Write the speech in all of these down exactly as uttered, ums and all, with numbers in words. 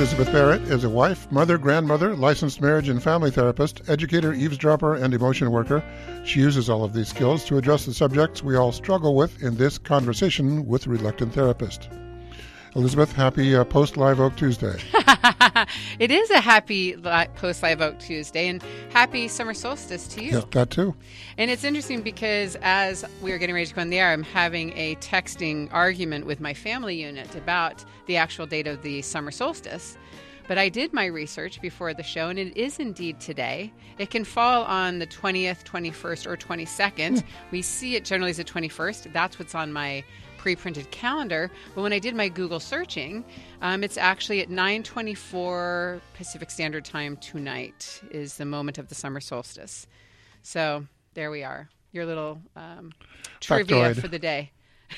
Elizabeth Barrett is a wife, mother, grandmother, licensed marriage and family therapist, educator, eavesdropper, and emotion worker. She uses all of these skills to address the subjects we all struggle with in this conversation with Reluctant Therapist. Elizabeth, happy uh, post-Live Oak Tuesday. It is a happy li- post-Live Oak Tuesday, and happy summer solstice to you. Yeah, that too. And it's interesting because as we are getting ready to go on the air, I'm having a texting argument with my family unit about the actual date of the summer solstice. But I did my research before the show, and it is indeed today. It can fall on the twentieth, twenty-first, or twenty-second. Mm. We see it generally as the twenty-first. That's what's on my pre-printed calendar. But when I did my Google searching, um, it's actually at nine twenty-four Pacific Standard Time tonight is the moment of the summer solstice. So there we are. Your little um, trivia Factoid for the day.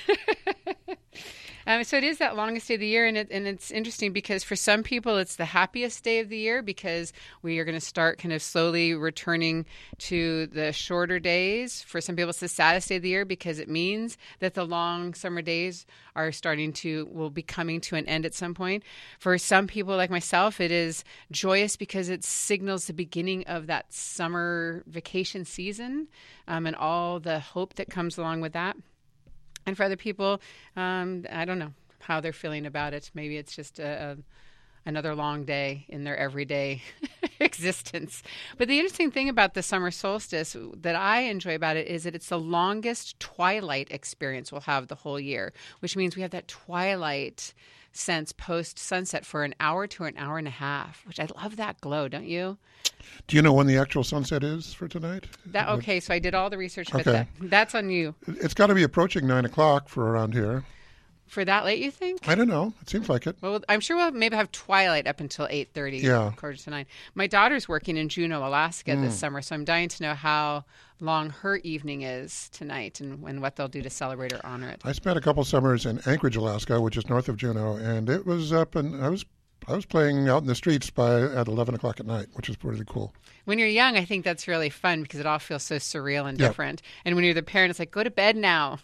Um, so it is that longest day of the year, and, it, and it's interesting because for some people it's the happiest day of the year because we are going to start kind of slowly returning to the shorter days. For some people it's the saddest day of the year because it means that the long summer days are starting to, will be coming to an end at some point. For some people like myself, it is joyous because it signals the beginning of that summer vacation season um, and all the hope that comes along with that. And for other people, um, I don't know how they're feeling about it. Maybe it's just a, a, another long day in their everyday existence. But the interesting thing about the summer solstice that I enjoy about it is that it's the longest twilight experience we'll have the whole year, which means we have that twilight sense post-sunset for an hour to an hour and a half, which I love that glow, don't you? Do you know when the actual sunset is for tonight? That okay, so I did all the research, but okay. that, that's on you. It's got to be approaching nine o'clock for around here. For that late, you think? I don't know. It seems like it. Well, I'm sure we'll maybe have twilight up until eight thirty, yeah. quarter to nine. My daughter's working in Juneau, Alaska mm. this summer, so I'm dying to know how long her evening is tonight and, and what they'll do to celebrate or honor it. I spent a couple summers in Anchorage, Alaska, which is north of Juneau, and it was up, and I was I was playing out in the streets by at eleven o'clock at night, which was really cool. When you're young, I think that's really fun because it all feels so surreal and yeah. different. And when you're the parent, it's like, go to bed now.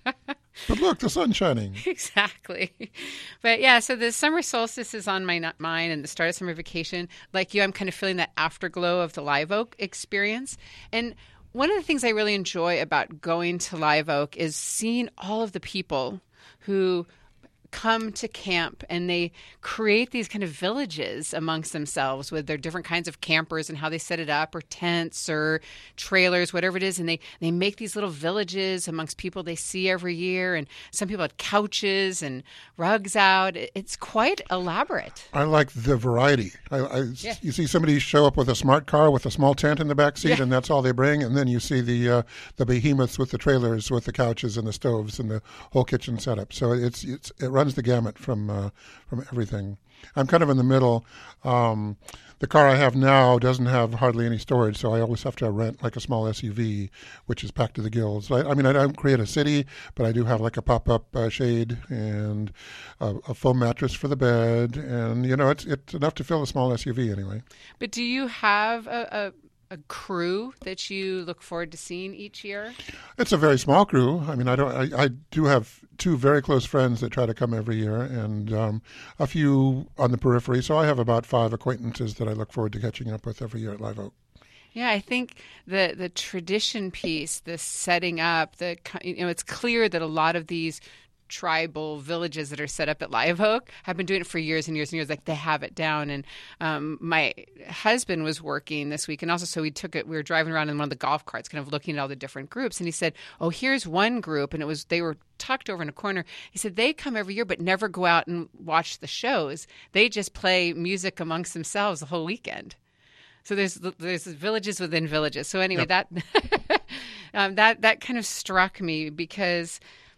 But look, the sun's shining. Exactly. But yeah, so the summer solstice is on my mind and the start of summer vacation. Like you, I'm kind of feeling that afterglow of the Live Oak experience. And one of the things I really enjoy about going to Live Oak is seeing all of the people who come to camp and they create these kind of villages amongst themselves with their different kinds of campers and how they set it up, or tents or trailers, whatever it is. And they, they make these little villages amongst people they see every year. And some people had couches and rugs out. It's quite elaborate. I like the variety. I, I, yeah. You see somebody show up with a smart car with a small tent in the back seat, yeah. and that's all they bring. And then you see the uh, the behemoths with the trailers, with the couches and the stoves and the whole kitchen setup. So it's, it's it runs the gamut from uh, from everything. I'm kind of in the middle. Um, the car I have now doesn't have hardly any storage, so I always have to rent like a small S U V, which is packed to the gills. I, I mean, I don't create a city, but I do have like a pop-up uh, shade and a, a foam mattress for the bed, and you know, it's it's enough to fill a small S U V anyway. But do you have a, a a crew that you look forward to seeing each year? It's a very small crew. I mean, I don't. I, I do have two very close friends that try to come every year, and um, a few on the periphery. So I have about five acquaintances that I look forward to catching up with every year at Live Oak. Yeah, I think the the tradition piece, the setting up, the you know, it's clear that a lot of these tribal villages that are set up at Live Oak have been doing it for years and years and years. Like they have it down. And um, my husband was working this week, and also so we took it. We were driving around in one of the golf carts, kind of looking at all the different groups. And he said, "Oh, here's one group," and it was they were tucked over in a corner. He said they come every year, but never go out and watch the shows. They just play music amongst themselves the whole weekend. So there's there's villages within villages. So anyway, yep. that um, that that kind of struck me because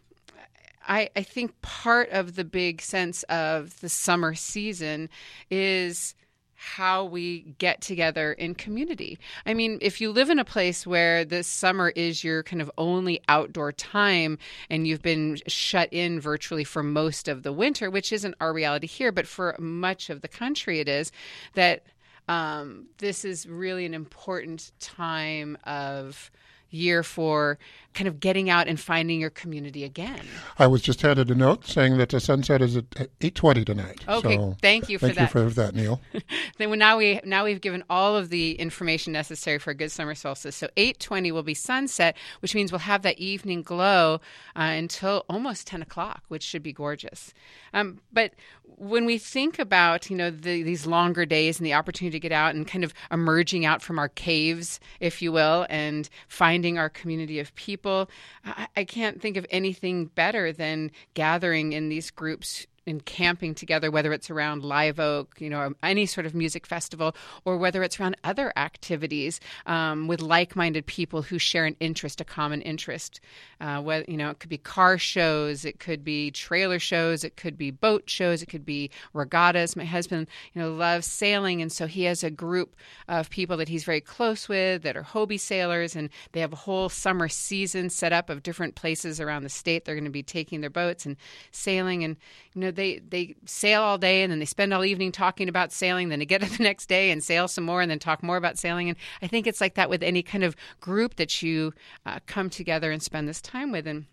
I, I think part of the big sense of the summer season is how we get together in community. I mean, if you live in a place where the summer is your kind of only outdoor time and you've been shut in virtually for most of the winter, which isn't our reality here, but for much of the country it is, that um, this is really an important time of year for kind of getting out and finding your community again. I was just handed a note saying that the sunset is at eight twenty tonight. Okay, so thank you for thank that. Thank you for that, Neil. Then now we now we've given all of the information necessary for a good summer solstice. So eight twenty will be sunset, which means we'll have that evening glow uh, until almost ten o'clock, which should be gorgeous. Um, but when we think about, you know, the, these longer days and the opportunity to get out and kind of emerging out from our caves, if you will, and finding our community of people, I, I can't think of anything better than gathering in these groups and camping together, whether it's around Live Oak, you know, or any sort of music festival, or whether it's around other activities um, with like-minded people who share an interest, a common interest. Uh, whether, you know, it could be car shows, it could be trailer shows, it could be boat shows, it could be regattas. My husband, you know, loves sailing, and so he has a group of people that he's very close with that are Hobie sailors, and they have a whole summer season set up of different places around the state. They're going to be taking their boats and sailing, and you know, they they sail all day and then they spend all evening talking about sailing. Then they get up the next day and sail some more and then talk more about sailing. And I think it's like that with any kind of group that you uh, come together and spend this time with. And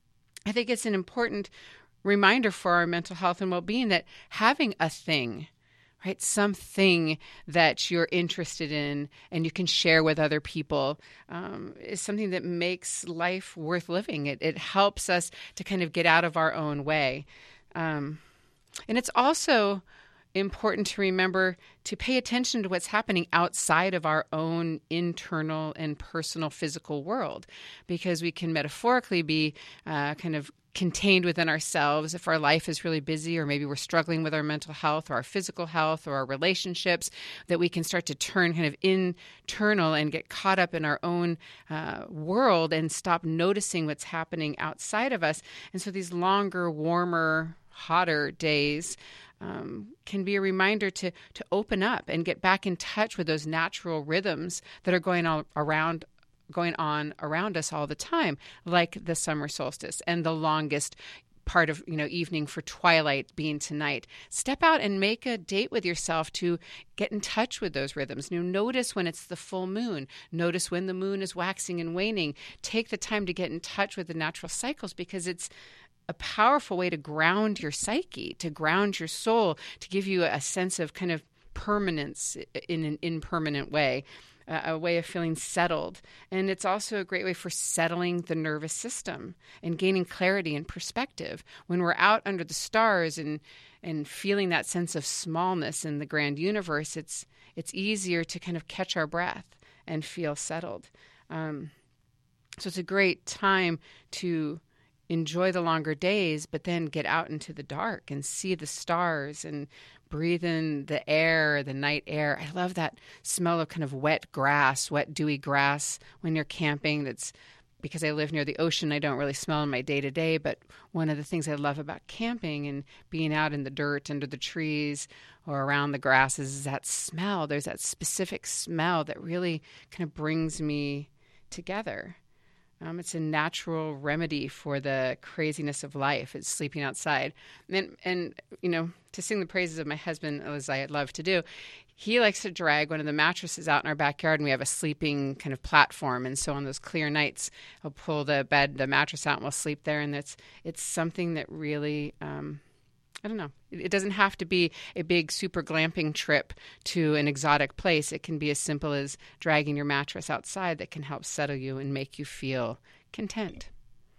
I think it's an important reminder for our mental health and well-being that having a thing, right, something that you're interested in and you can share with other people um, is something that makes life worth living. It, it helps us to kind of get out of our own way. Um, and it's also important to remember to pay attention to what's happening outside of our own internal and personal physical world, because we can metaphorically be uh, kind of contained within ourselves if our life is really busy, or maybe we're struggling with our mental health or our physical health or our relationships, that we can start to turn kind of internal and get caught up in our own uh, world and stop noticing what's happening outside of us. And so these longer, warmer, hotter days um, can be a reminder to to open up and get back in touch with those natural rhythms that are going on around going on around us all the time, like the summer solstice and the longest part of, you know, evening for twilight being tonight. Step out and make a date with yourself to get in touch with those rhythms. You know, notice when it's the full moon. Notice when the moon is waxing and waning. Take the time to get in touch with the natural cycles, because it's a powerful way to ground your psyche, to ground your soul, to give you a sense of kind of permanence in an impermanent way. Uh, a way of feeling settled. And it's also a great way for settling the nervous system and gaining clarity and perspective. When we're out under the stars and and feeling that sense of smallness in the grand universe, it's it's easier to kind of catch our breath and feel settled. Um, so it's a great time to enjoy the longer days, but then get out into the dark and see the stars and breathe in the air, the night air. I love that smell of kind of wet grass, wet dewy grass when you're camping. That's because I live near the ocean. I don't really smell in my day-to-day, but one of the things I love about camping and being out in the dirt under the trees or around the grasses is that smell. There's that specific smell that really kind of brings me together. Um, it's a natural remedy for the craziness of life. It's sleeping outside. And, and, you know, to sing the praises of my husband, as I love to do, he likes to drag one of the mattresses out in our backyard, and we have a sleeping kind of platform. And so on those clear nights, he'll pull the bed, the mattress out, and we'll sleep there. And it's, it's something that really... Um, I don't know. It doesn't have to be a big super glamping trip to an exotic place. It can be as simple as dragging your mattress outside that can help settle you and make you feel content.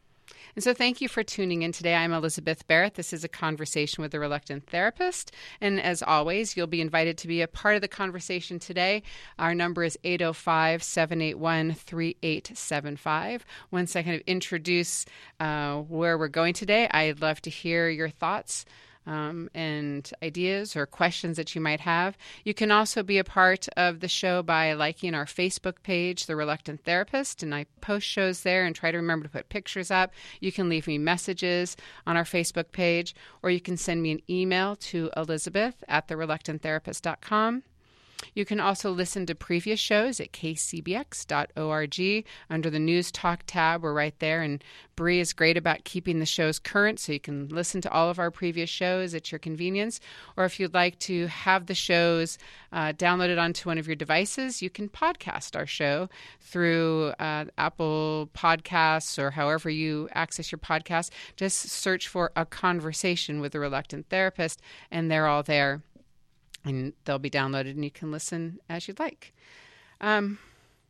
And so thank you for tuning in today. I'm Elizabeth Barrett. This is A Conversation with a Reluctant Therapist. And as always, you'll be invited to be a part of the conversation today. Our number is eight oh five, seven eight one, three eight seven five. Once I kind of introduce uh, where we're going today, I'd love to hear your thoughts Um, and ideas or questions that you might have. You can also be a part of the show by liking our Facebook page, The Reluctant Therapist, and I post shows there and try to remember to put pictures up. You can leave me messages on our Facebook page, or you can send me an email to Elizabeth at the reluctant therapist dot com. You can also listen to previous shows at k c b x dot org under the News Talk tab. We're right there, and Bree is great about keeping the shows current, so you can listen to all of our previous shows at your convenience. Or if you'd like to have the shows uh, downloaded onto one of your devices, you can podcast our show through uh, Apple Podcasts or however you access your podcast. Just search for A Conversation with a Reluctant Therapist, and they're all there. And they'll be downloaded, and you can listen as you'd like. Um,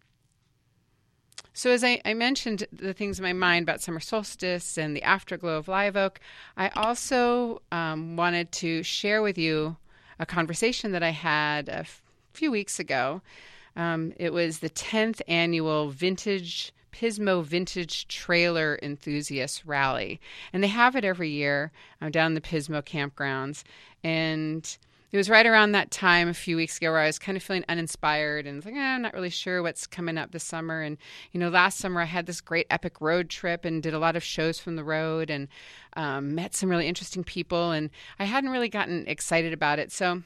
so as I, I mentioned the things in my mind about summer solstice and the afterglow of Live Oak, I also um, wanted to share with you a conversation that I had a f- few weeks ago. Um, it was the tenth annual Vintage Pismo Vintage Trailer Enthusiast Rally. And they have it every year um, down in the Pismo campgrounds. And it was right around that time a few weeks ago where I was kind of feeling uninspired and like, eh, I'm not really sure what's coming up this summer. And, you know, last summer I had this great epic road trip and did a lot of shows from the road and um, met some really interesting people. And I hadn't really gotten excited about it. So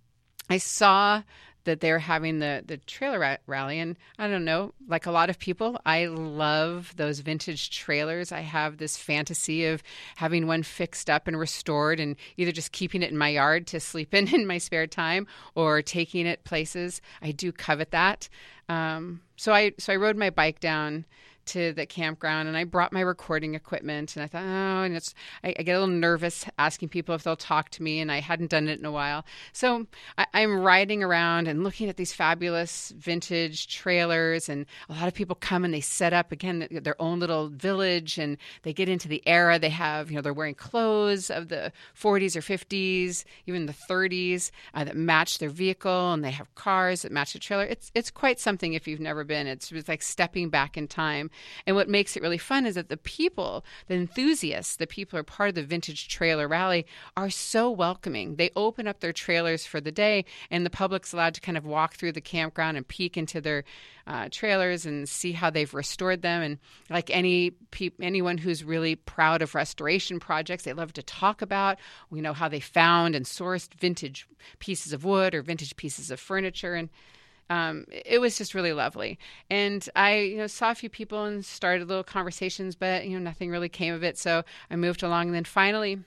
I saw that they were having the, the trailer ra- rally. And I don't know, like a lot of people, I love those vintage trailers. I have this fantasy of having one fixed up and restored and either just keeping it in my yard to sleep in in my spare time or taking it places. I do covet that. Um, so I so I rode my bike down to the campground and I brought my recording equipment and I thought, oh, and it's, I, I get a little nervous asking people if they'll talk to me and I hadn't done it in a while. So I, I'm riding around and looking at these fabulous vintage trailers and a lot of people come and they set up again their own little village and they get into the era. They have, you know, they're wearing clothes of the forties or fifties, even the thirties uh, that match their vehicle and they have cars that match the trailer. It's, it's quite something if you've never been. It's, it's like stepping back in time. And what makes it really fun is that the people, the enthusiasts, the people who are part of the Vintage Trailer Rally are so welcoming. They open up their trailers for the day and the public's allowed to kind of walk through the campground and peek into their uh, trailers and see how they've restored them. And like any pe- anyone who's really proud of restoration projects, they love to talk about, you know, how they found and sourced vintage pieces of wood or vintage pieces of furniture. And Um, it was just really lovely. And I, you know, saw a few people and started little conversations, but, you know, nothing really came of it. So I moved along. And then finally,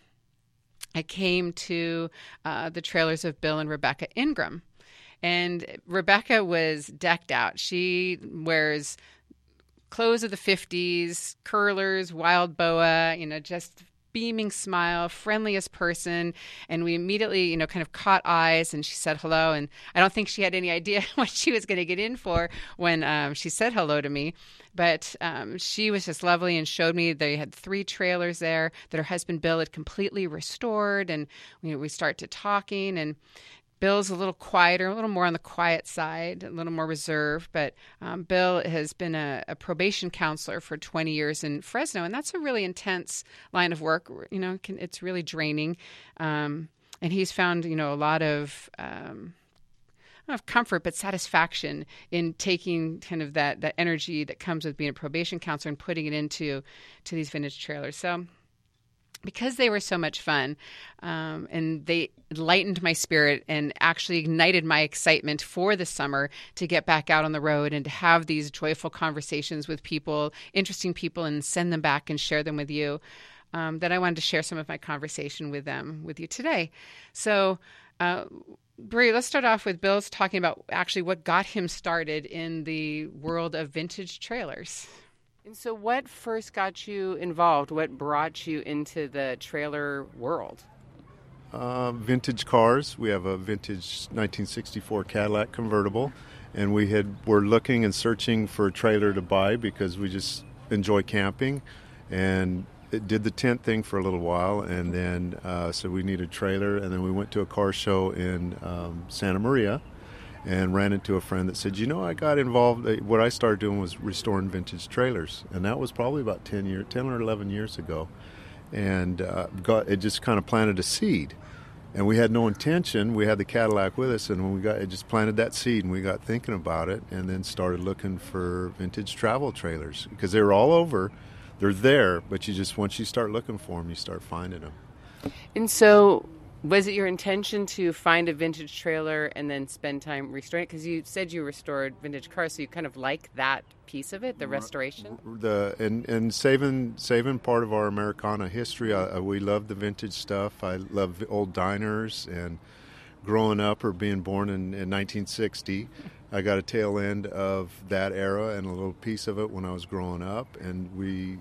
I came to uh, the trailers of Bill and Rebecca Ingram. And Rebecca was decked out. She wears clothes of the fifties, curlers, wild boa, you know, just beaming smile, friendliest person. And we immediately, you know, kind of caught eyes and she said hello. And I don't think she had any idea what she was going to get in for when um, she said hello to me. But um, she was just lovely and showed me they had three trailers there that her husband Bill had completely restored. And you know, we started talking and Bill's a little quieter, a little more on the quiet side, a little more reserved. But um, Bill has been a, a probation counselor for twenty years in Fresno, and that's a really intense line of work. You know, can, it's really draining. Um, and he's found, you know, a lot of um, I don't know if comfort, but satisfaction in taking kind of that that energy that comes with being a probation counselor and putting it into to these vintage trailers. So, because they were so much fun um, and they lightened my spirit and actually ignited my excitement for the summer to get back out on the road and to have these joyful conversations with people, interesting people, and send them back and share them with you, um, that I wanted to share some of my conversation with them with you today. So, uh, Bree, let's start off with Bill's talking about actually what got him started in the world of vintage trailers. And so what first got you involved? What brought you into the trailer world? Uh, vintage cars. We have a vintage nineteen sixty-four Cadillac convertible, and we had were looking and searching for a trailer to buy because we just enjoy camping, and it did the tent thing for a little while, and then uh, so we needed a trailer, and then we went to a car show in um, Santa Maria, and ran into a friend that said, you know, I got involved. What I started doing was restoring vintage trailers, and that was probably about ten years, ten or eleven years ago, and uh, got it just kind of planted a seed. And we had no intention. We had the Cadillac with us, and when we got it, just planted that seed, and we got thinking about it, and then started looking for vintage travel trailers because they were all over. They're there, but you just once you start looking for them, you start finding them. And so, Was it your intention to find a vintage trailer and then spend time restoring it? Because you said you restored vintage cars, so you kind of like that piece of it, the restoration? The and, and saving saving part of our Americana history. I, we love the vintage stuff. I love old diners, and growing up or being born in, in nineteen sixty, I got a tail end of that era and a little piece of it when I was growing up, and we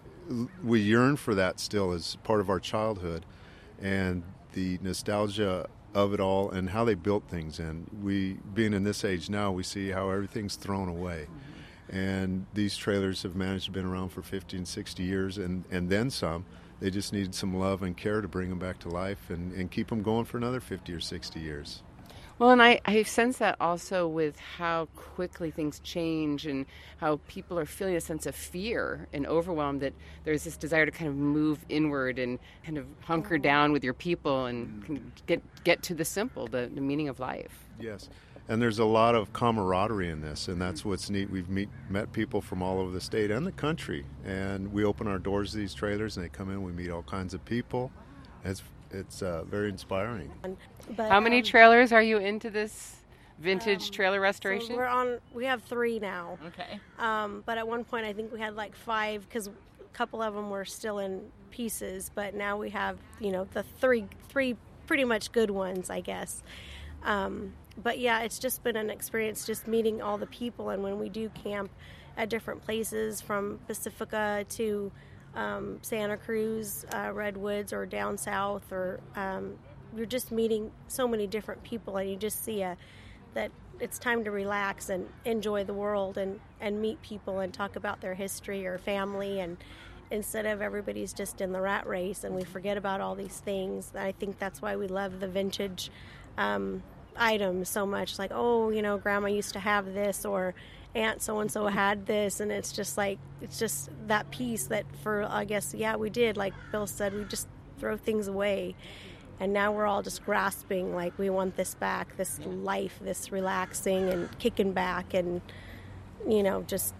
we yearn for that still as part of our childhood, and the nostalgia of it all and how they built things. And we, being in this age now, we see how everything's thrown away. Mm-hmm. And these trailers have managed to been around for fifty and sixty years and, and then some. They just need some love and care to bring them back to life and, and keep them going for another fifty or sixty years. Well, and I, I sense that also with how quickly things change and how people are feeling a sense of fear and overwhelm, that there's this desire to kind of move inward and kind of hunker down with your people and kind of get get to the simple, the, the meaning of life. Yes, and there's a lot of camaraderie in this, and that's what's neat. We've meet, met people from all over the state and the country, and we open our doors to these trailers, and they come in, we meet all kinds of people. It's It's uh, very inspiring. But, How many um, trailers are you into this vintage um, trailer restoration? So we're on. We have three now. Okay. Um, but at one point, I think we had like five because a couple of them were still in pieces. But now we have, you know, the three, three pretty much good ones, I guess. Um, but yeah, it's just been an experience just meeting all the people. And when we do camp at different places, from Pacifica to Um, Santa Cruz, uh, Redwoods, or down south, or um, you're just meeting so many different people, and you just see a, that it's time to relax and enjoy the world and, and meet people and talk about their history or family, and instead of everybody's just in the rat race and we forget about all these things. I think that's why we love the vintage um, items so much. Like, oh, you know, Grandma used to have this, or Aunt so-and-so had this, and it's just like, it's just that piece that for, I guess, yeah, we did, like Bill said, we just throw things away, and now we're all just grasping, like, we want this back, this life, this relaxing and kicking back and, you know, just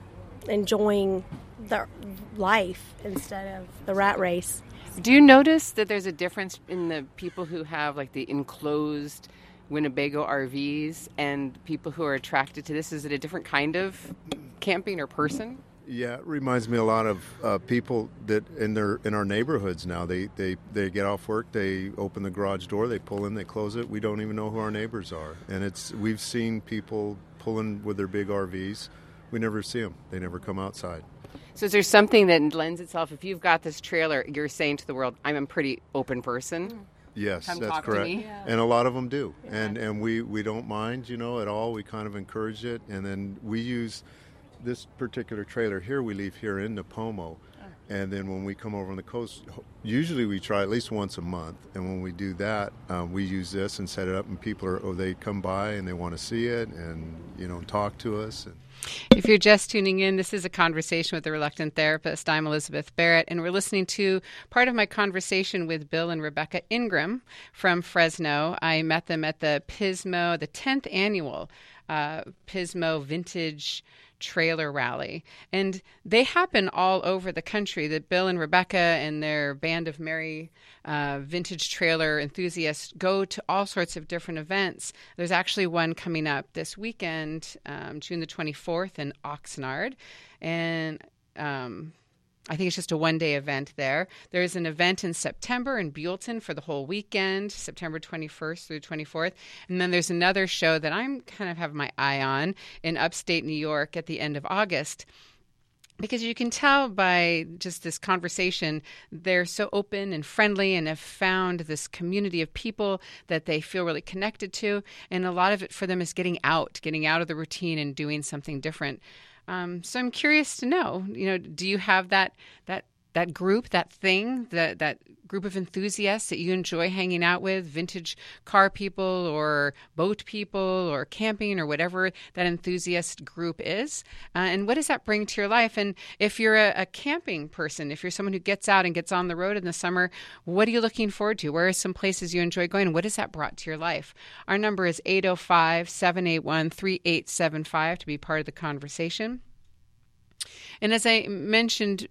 enjoying the life instead of the rat race. Do you notice that there's a difference in the people who have, like, the enclosed Winnebago R Vs and people who are attracted to this? Is it a different kind of camping or person? Yeah, it reminds me a lot of uh, people that in their in our neighborhoods now. They, they they get off work, they open the garage door, they pull in, they close it. We don't even know who our neighbors are, and it's we've seen people pulling with their big R Vs. We never see them. They never come outside. So is there something that lends itself? If you've got this trailer, you're saying to the world, "I'm a pretty open person." Mm. Yes, Come that's talk correct. To me. Yeah. And a lot of them do. Yeah. And and we, we don't mind, you know, at all. We kind of encourage it. And then we use this particular trailer here, we leave here in Nipomo. And then when we come over on the coast, usually we try at least once a month. And when we do that, um, we use this and set it up, and people are, oh, they come by and they want to see it and, you know, talk to us. And if you're just tuning in, this is a conversation with the Reluctant Therapist. I'm Elizabeth Barrett, and we're listening to part of my conversation with Bill and Rebecca Ingram from Fresno. I met them at the Pismo, the tenth annual uh, Pismo Vintage Trailer Rally, and they happen all over the country. That Bill and Rebecca and their band of merry uh, vintage trailer enthusiasts go to all sorts of different events. There's actually one coming up this weekend, um, June the twenty-fourth in Oxnard, and um, I think it's just a one-day event there. There's an event in September in Buellton for the whole weekend, September twenty-first through twenty-fourth. And then there's another show that I'm kind of have my eye on in upstate New York at the end of August. Because you can tell by just this conversation, they're so open and friendly and have found this community of people that they feel really connected to. And a lot of it for them is getting out, getting out of the routine and doing something different. Um, so I'm curious to know, you know, do you have that that that group, that thing, that that group of enthusiasts that you enjoy hanging out with, vintage car people or boat people or camping or whatever that enthusiast group is? Uh, and what does that bring to your life? And if you're a, a camping person, if you're someone who gets out and gets on the road in the summer, what are you looking forward to? Where are some places you enjoy going? What has that brought to your life? Our number is eight oh five, seven eight one, three eight seven five to be part of the conversation. And as I mentioned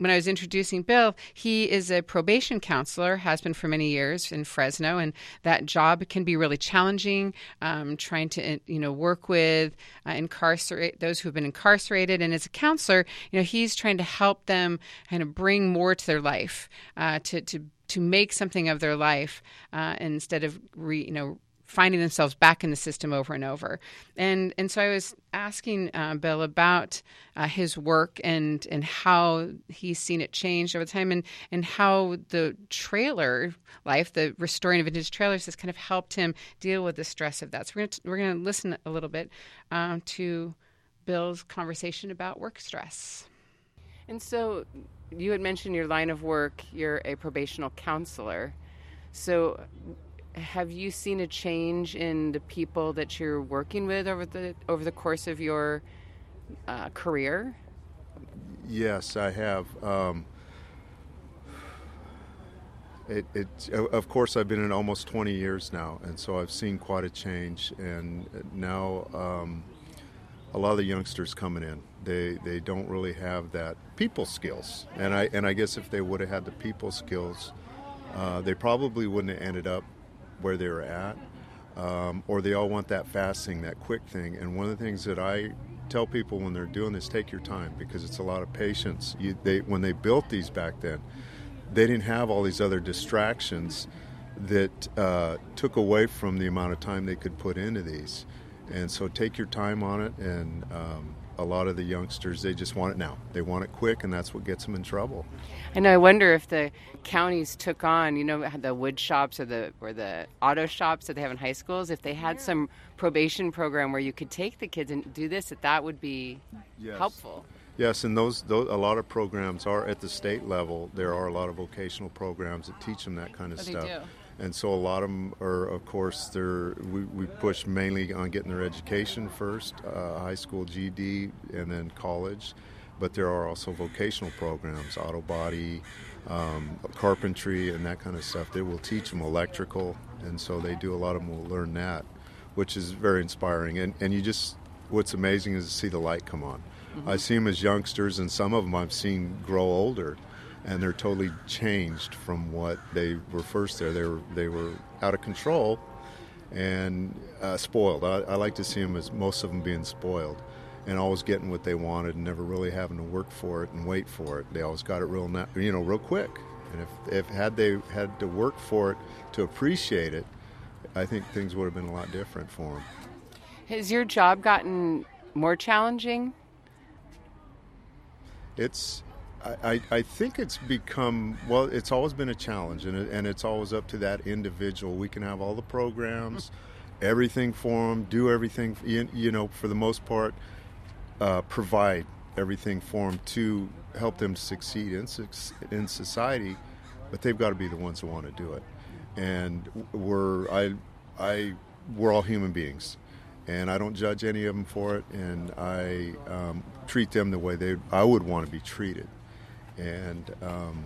when I was introducing Bill, he is a probation counselor, has been for many years in Fresno, and that job can be really challenging, um, trying to, you know, work with uh, incarcerate those who have been incarcerated. And as a counselor, you know, he's trying to help them kind of bring more to their life, uh, to to to make something of their life uh, instead of re, you know. finding themselves back in the system over and over. And and so I was asking uh, Bill about uh, his work and and how he's seen it change over time, and, and how the trailer life, the restoring of vintage trailers, has kind of helped him deal with the stress of that. So we're going to we're going to listen a little bit um, to Bill's conversation about work stress. And so you had mentioned your line of work, you're a probational counselor. So have you seen a change in the people that you're working with over the over the course of your uh, career? Yes, I have. Um, it, it, of course, I've been in almost twenty years now, and so I've seen quite a change. And now, um, a lot of the youngsters coming in, they they don't really have that people skills. And I and I guess if they would have had the people skills, uh, they probably wouldn't have ended up where they were at, um, or they all want that fast thing, that quick thing. And one of the things that I tell people when they're doing this, take your time, because it's a lot of patience. You, they, when they built these back then, they didn't have all these other distractions that uh, took away from the amount of time they could put into these. And so take your time on it, and um, a lot of the youngsters, they just want it now. They want it quick, and that's what gets them in trouble. I know. I wonder if the counties took on, you know, the wood shops or the or the auto shops that they have in high schools, if they had some probation program where you could take the kids and do this, that that would be yes. helpful. Yes, and those, those a lot of programs are at the state level. There are a lot of vocational programs that teach them that kind of oh, stuff. They do. And so a lot of them are, of course, they're, we, we push mainly on getting their education first, uh, high school G E D, and then college. But there are also vocational programs, auto body, um, carpentry, and that kind of stuff. They will teach them electrical, and so they do. A lot of them will learn that, which is very inspiring. And, and you just, what's amazing is to see the light come on. Mm-hmm. I see them as youngsters, and some of them I've seen grow older, and they're totally changed from what they were first there. They were they were out of control and uh, spoiled. I, I like to see them as most of them being spoiled and always getting what they wanted and never really having to work for it and wait for it. They always got it real, you know, real quick. And if if had they had to work for it to appreciate it, I think things would have been a lot different for them. Has your job gotten more challenging? It's. I, I think it's become, well, it's always been a challenge, and, it, and it's always up to that individual. We can have all the programs, everything for them, do everything, you, you know, for the most part, uh, provide everything for them to help them succeed in, in society, but they've got to be the ones who want to do it. And we're, I, I, we're all human beings. And I don't judge any of them for it, and I um, treat them the way they I would want to be treated. And um,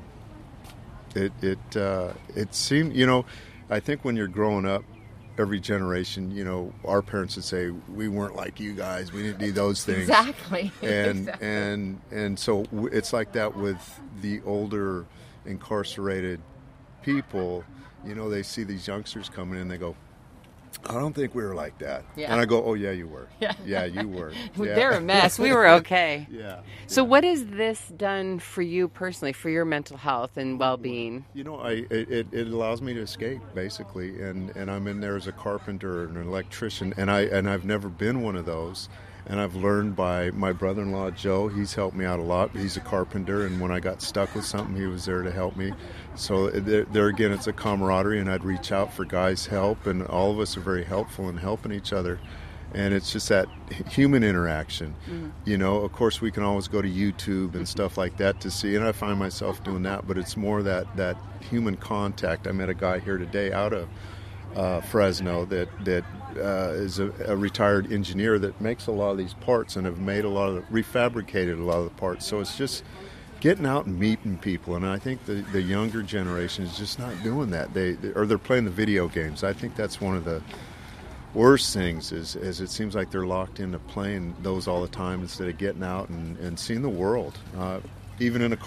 it it uh, it seemed, you know, I think when you're growing up, every generation, you know, our parents would say, we weren't like you guys, we didn't do those things. Exactly. And exactly. and and so it's like that with the older incarcerated people. You know, they see these youngsters coming in, they go, I don't think we were like that. Yeah. And I go, oh, yeah, you were. Yeah, yeah you were. Yeah. They're a mess. We were okay. Yeah. So yeah. what has this done for you personally, for your mental health and well-being? You know, I it, it allows me to escape, basically. And, and I'm in there as a carpenter and an electrician, and, I, and I've never been one of those. And I've learned by my brother-in-law, Joe. He's helped me out a lot. He's a carpenter, and when I got stuck with something, he was there to help me. So there, there again, it's a camaraderie, and I'd reach out for guys' help, and all of us are very helpful in helping each other. And it's just that human interaction. Mm-hmm. You know, of course, we can always go to YouTube and stuff like that to see, and I find myself doing that, but it's more that, that human contact. I met a guy here today out of uh, Fresno that, that uh, is a, a retired engineer that makes a lot of these parts and have made a lot of, the, refabricated a lot of the parts. So it's just getting out and meeting people, and I think the, the younger generation is just not doing that. They, they or they're playing the video games. I think that's one of the worst things is, is it seems like they're locked into playing those all the time instead of getting out and, and seeing the world, uh, even in a car.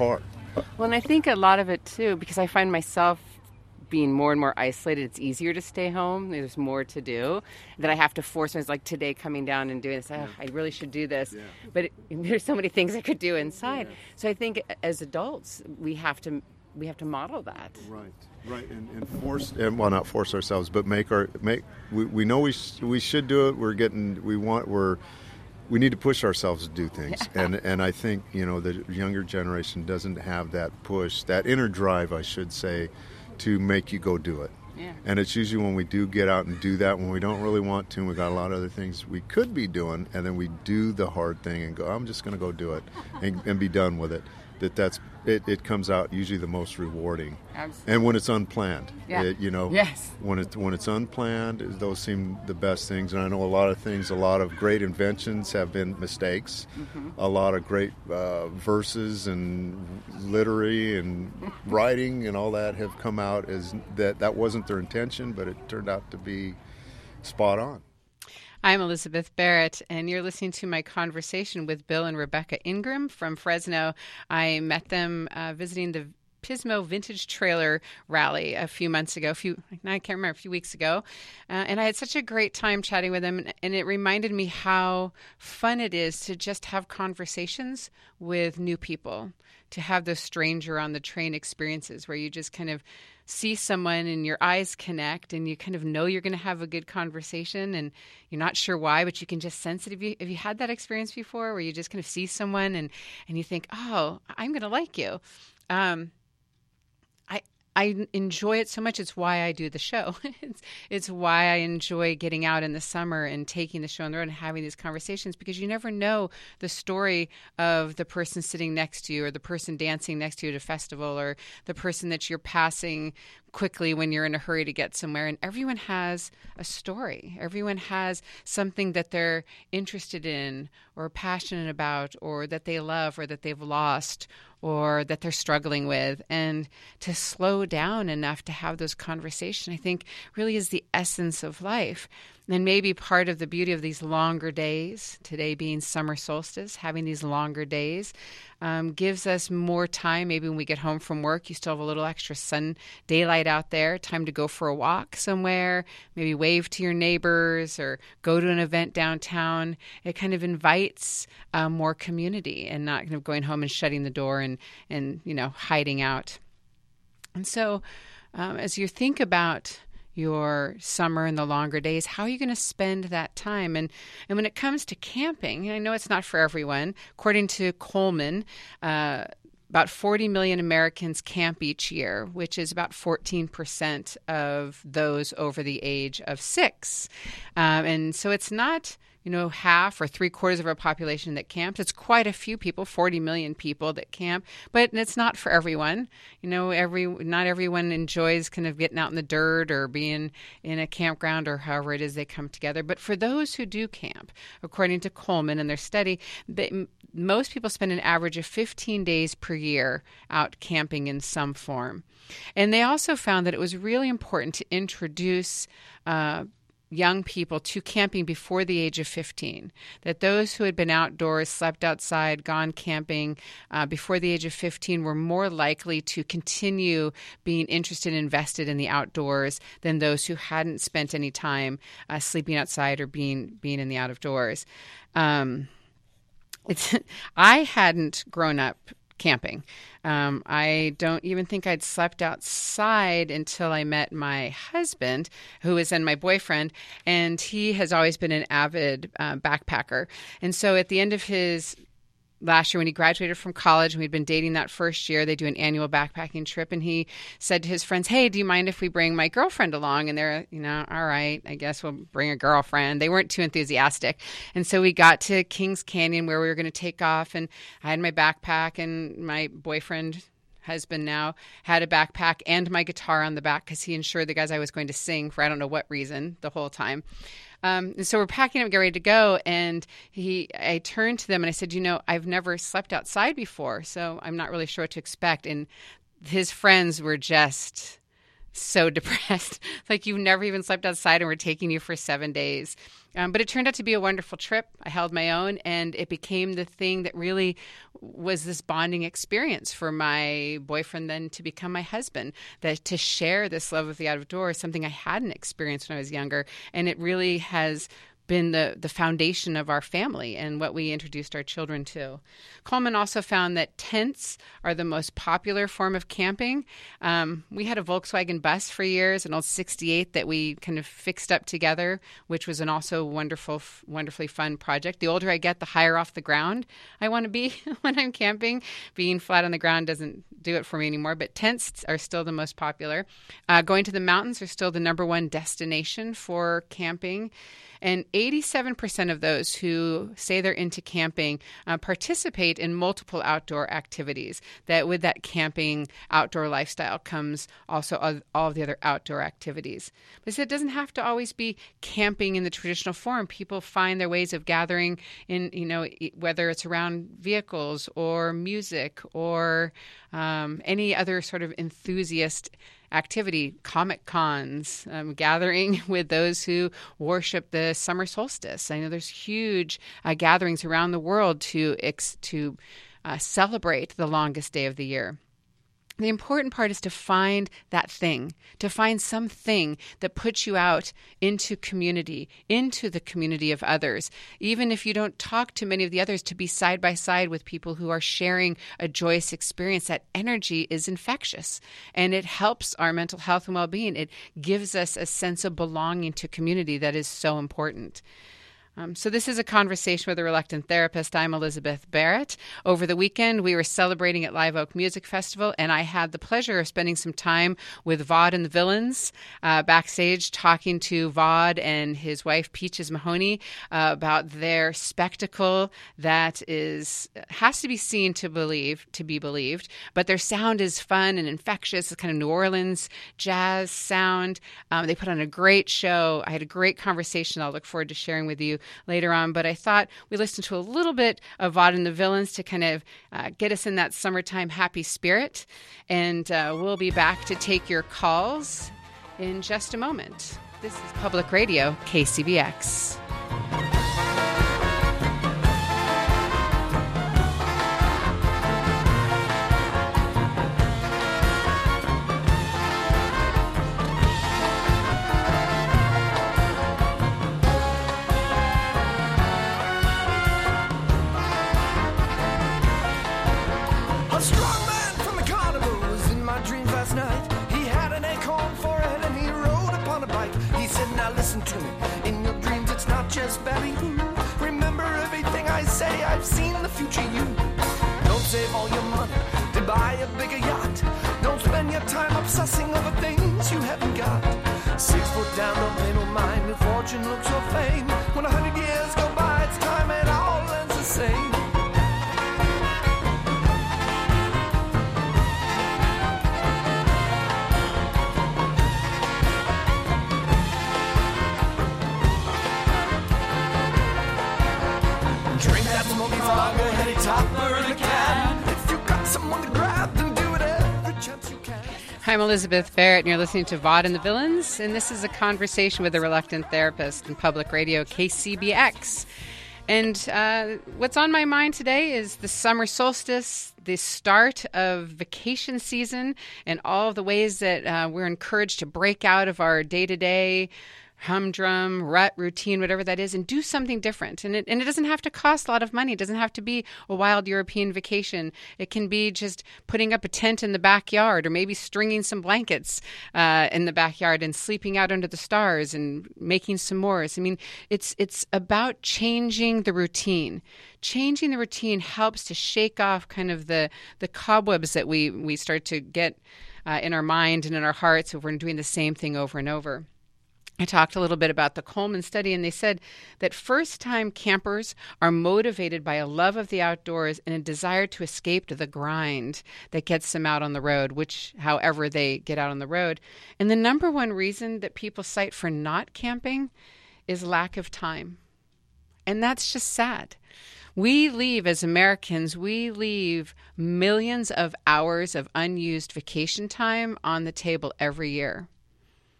Well, and I think a lot of it too, because I find myself being more and more isolated. It's easier to stay home. There's more to do that I have to force myself. Like today, coming down and doing this, oh, I really should do this, yeah. but it, there's so many things I could do inside. Yeah. So I think as adults, we have to we have to model that. Right, right, and, and force, and well, not force ourselves, but make our make. We, we know we sh- we should do it. We're getting. We want. We're. We need to push ourselves to do things, yeah. and and I think you know the younger generation doesn't have that push, that inner drive, I should say, to make you go do it. Yeah. And it's usually when we do get out and do that, when we don't really want to, and we got a lot of other things we could be doing, and then we do the hard thing and go, I'm just going to go do it and, and be done with it. That that's it, it comes out usually the most rewarding. Absolutely. And when it's unplanned, yeah. it, you know, yes. when it when it's unplanned, those seem the best things. And I know a lot of things, a lot of great inventions have been mistakes. Mm-hmm. A lot of great uh, verses and literary and writing and all that have come out as that that wasn't their intention, but it turned out to be spot on. I'm Elizabeth Barrett, and you're listening to my conversation with Bill and Rebecca Ingram from Fresno. I met them uh, visiting the Pismo Vintage Trailer Rally a few months ago, a few, I can't remember, a few weeks ago. Uh, and I had such a great time chatting with them, and it reminded me how fun it is to just have conversations with new people, to have those stranger on the train experiences where you just kind of see someone and your eyes connect and you kind of know you're going to have a good conversation and you're not sure why, but you can just sense it. Have you, have you had that experience before where you just kind of see someone and, and you think, oh, I'm going to like you? Um, I I enjoy it so much. It's why I do the show. it's, it's why I enjoy getting out in the summer and taking the show on the road and having these conversations, because you never know the story of the person sitting next to you or the person dancing next to you at a festival or the person that you're passing quickly when you're in a hurry to get somewhere. And everyone has a story. Everyone has something that they're interested in or passionate about or that they love or that they've lost or that they're struggling with. And to slow down enough to have those conversations, I think, really is the essence of life. And maybe part of the beauty of these longer days, today being summer solstice, having these longer days, um, gives us more time. Maybe when we get home from work, you still have a little extra sun daylight out there, time to go for a walk somewhere, maybe wave to your neighbors or go to an event downtown. It kind of invites uh, more community and not kind of going home and shutting the door and, and you know, hiding out. And so um, as you think about your summer and the longer days, how are you going to spend that time? And and when it comes to camping, I know it's not for everyone. According to Coleman, uh, about forty million Americans camp each year, which is about fourteen percent of those over the age of six. Um, and so it's not, you know, half or three quarters of our population that camps. It's quite a few people, forty million people that camp, but it's not for everyone. You know, every not everyone enjoys kind of getting out in the dirt or being in a campground or however it is they come together. But for those who do camp, according to Coleman and their study, they, most people spend an average of fifteen days per year out camping in some form. And they also found that it was really important to introduce uh, young people to camping before the age of fifteen, that those who had been outdoors, slept outside, gone camping uh, before the age of fifteen were more likely to continue being interested and invested in the outdoors than those who hadn't spent any time uh, sleeping outside or being being in the out of doors. Um, it's I hadn't grown up camping. Um, I don't even think I'd slept outside until I met my husband, who is then my boyfriend, and he has always been an avid uh, backpacker. And so at the end of his last year, when he graduated from college, and we'd been dating that first year, they do an annual backpacking trip, and he said to his friends, hey, do you mind if we bring my girlfriend along? And they're, you know, all right, I guess we'll bring a girlfriend. They weren't too enthusiastic. And so we got to Kings Canyon where we were going to take off, and I had my backpack, and my boyfriend, husband now, had a backpack and my guitar on the back because he ensured the guys I was going to sing for I don't know what reason the whole time. Um, and so we're packing up, getting ready to go, and he, I turned to them and I said, you know, I've never slept outside before, so I'm not really sure what to expect. And his friends were just so depressed. Like, you've never even slept outside and we're taking you for seven days. Um, but it turned out to be a wonderful trip. I held my own, and it became the thing that really was this bonding experience for my boyfriend then to become my husband, that to share this love of the outdoors, something I hadn't experienced when I was younger. And it really has been the, the foundation of our family and what we introduced our children to. Coleman also found that tents are the most popular form of camping. Um, we had a Volkswagen bus for years, an old sixty-eight that we kind of fixed up together, which was an also wonderful, wonderfully fun project. The older I get, the higher off the ground I want to be when I'm camping. Being flat on the ground doesn't do it for me anymore, but tents are still the most popular. Uh, going to the mountains are still the number one destination for camping. And eighty-seven percent of those who say they're into camping uh, participate in multiple outdoor activities. That with that camping outdoor lifestyle comes also all, all of the other outdoor activities. But it doesn't have to always be camping in the traditional form. People find their ways of gathering in, you know, whether it's around vehicles or music or um, any other sort of enthusiast activity, comic cons, um, gathering with those who worship the summer solstice. I know there's huge uh, gatherings around the world to ex- to uh, celebrate the longest day of the year. The important part is to find that thing, to find something that puts you out into community, into the community of others. Even if you don't talk to many of the others, to be side by side with people who are sharing a joyous experience. That energy is infectious, and it helps our mental health and well-being. It gives us a sense of belonging to community that is so important. Um, so this is a conversation with a reluctant therapist. I'm Elizabeth Barrett. Over the weekend, we were celebrating at Live Oak Music Festival, and I had the pleasure of spending some time with Vaude and the Villains uh, backstage, talking to Vaude and his wife, Peaches Mahoney, uh, about their spectacle that is has to be seen to believe, to be believed. But their sound is fun and infectious. It's kind of New Orleans jazz sound. Um, they put on a great show. I had a great conversation I'll look forward to sharing with you later on, but I thought we listened to a little bit of Vaude and the Villains to kind of uh, get us in that summertime happy spirit, and uh, we'll be back to take your calls in just a moment. This is Public Radio, K C B X. I've seen the future you. Don't save all your money to buy a bigger yacht. Don't spend your time obsessing over things you haven't got. Six foot down, don't pay no mind if fortune looks or fame. When a hundred years go by, it's time it all ends the same. Drink that smoky lager, heady topper in a can. If you got someone to grab, then do it every chance you can. I'm Elizabeth Barrett, and you're listening to Vaude and the Villains, and this is a conversation with a reluctant therapist in Public Radio, K C B X. And uh, what's on my mind today is the summer solstice, the start of vacation season, and all of the ways that uh, we're encouraged to break out of our day-to-day humdrum, rut, routine, whatever that is, and do something different. And it, and it doesn't have to cost a lot of money. It doesn't have to be a wild European vacation. It can be just putting up a tent in the backyard, or maybe stringing some blankets uh, in the backyard and sleeping out under the stars and making s'mores. I mean, it's it's about changing the routine. Changing the routine helps to shake off kind of the, the cobwebs that we, we start to get uh, in our mind and in our hearts if we're doing the same thing over and over. I talked a little bit about the Coleman study, and they said that first-time campers are motivated by a love of the outdoors and a desire to escape to the grind that gets them out on the road, which, however they get out on the road. And the number one reason that people cite for not camping is lack of time. And that's just sad. We leave, as Americans, we leave millions of hours of unused vacation time on the table every year.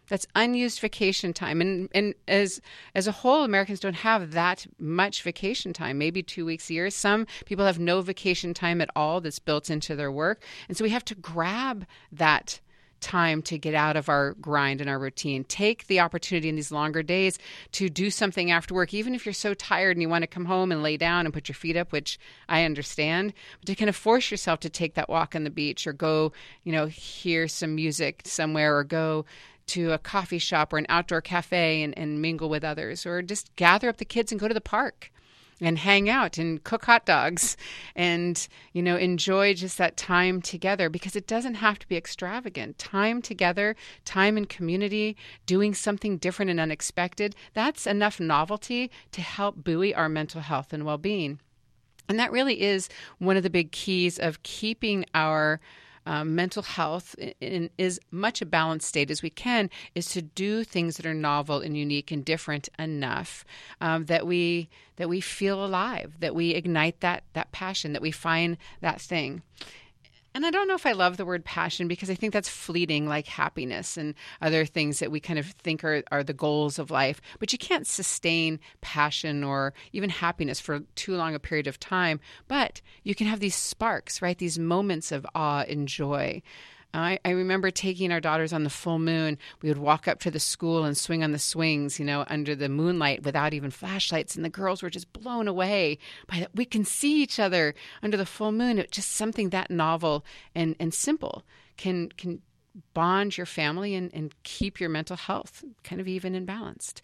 That's unused vacation time. And and as as a whole, Americans don't have that much vacation time, maybe two weeks a year. Some people have no vacation time at all that's built into their work. And so we have to grab that time to get out of our grind and our routine. Take the opportunity in these longer days to do something after work, even if you're so tired and you want to come home and lay down and put your feet up, which I understand, but to kind of force yourself to take that walk on the beach or go, you know, hear some music somewhere or go to a coffee shop or an outdoor cafe and, and mingle with others, or just gather up the kids and go to the park and hang out and cook hot dogs and, you know, enjoy just that time together, because it doesn't have to be extravagant. Time together, time in community, doing something different and unexpected, that's enough novelty to help buoy our mental health and well-being. And that really is one of the big keys of keeping our Um, mental health in, in as much a balanced state as we can, is to do things that are novel and unique and different enough um, that we that we feel alive, that we ignite that that passion, that we find that thing. And I don't know if I love the word passion, because I think that's fleeting, like happiness and other things that we kind of think are, are the goals of life. But you can't sustain passion or even happiness for too long a period of time. But you can have these sparks, right? These moments of awe and joy. I, I remember taking our daughters on the full moon. We would walk up to the school and swing on the swings, you know, under the moonlight without even flashlights. And the girls were just blown away by that. We can see each other under the full moon. It's just something that novel and, and simple can can bond your family and, and keep your mental health kind of even and balanced.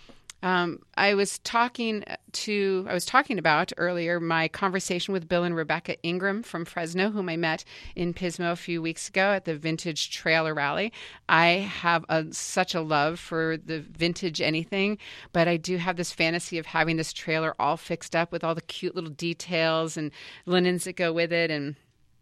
Um, I was talking to, I was talking about earlier my conversation with Bill and Rebecca Ingram from Fresno, whom I met in Pismo a few weeks ago at the Vintage Trailer Rally. I have a, such a love for the vintage anything, but I do have this fantasy of having this trailer all fixed up with all the cute little details and linens that go with it, and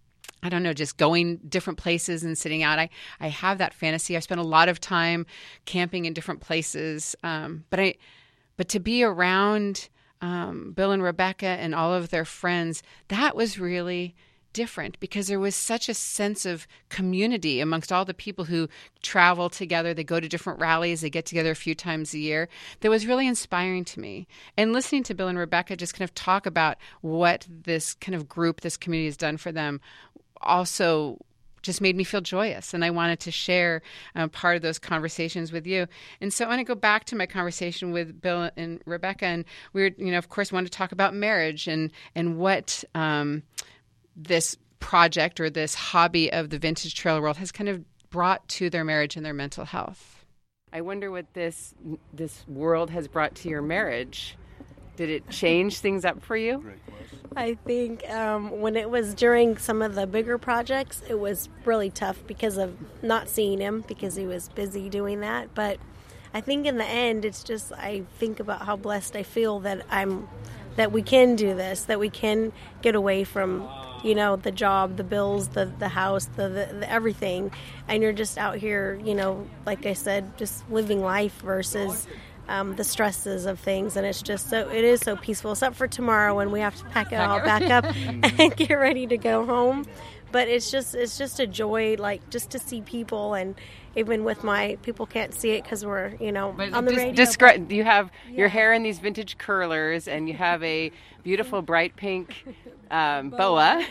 I don't know, just going different places and sitting out. I, I have that fantasy. I spent a lot of time camping in different places. Um, but I, but to be around um, Bill and Rebecca and all of their friends, that was really different, because there was such a sense of community amongst all the people who travel together. They go to different rallies. They get together a few times a year. That was really inspiring to me. And listening to Bill and Rebecca just kind of talk about what this kind of group, this community has done for them, also just made me feel joyous. And I wanted to share uh, part of those conversations with you. And so I want to go back to my conversation with Bill and Rebecca. And we were, you know, of course, wanted to talk about marriage and, and what um, this project or this hobby of the Vintage Trailer World has kind of brought to their marriage and their mental health. I wonder what this this world has brought to your marriage. Did it change things up for you? I think um, when it was during some of the bigger projects, it was really tough because of not seeing him, because he was busy doing that. But I think in the end, it's just, I think about how blessed I feel that I'm, that we can do this, that we can get away from, you know, the job, the bills, the, the house, the, the, the everything. And you're just out here, you know, like I said, just living life versus Um, the stresses of things, and it's just so, it is so peaceful, except for tomorrow when we have to pack it all back up and get ready to go home. But it's just, it's just a joy, like, just to see people, and even with my, people can't see it because we're, you know, but on the des- radio. Descri- you have yeah. your hair in these vintage curlers, and you have a beautiful bright pink um, boa.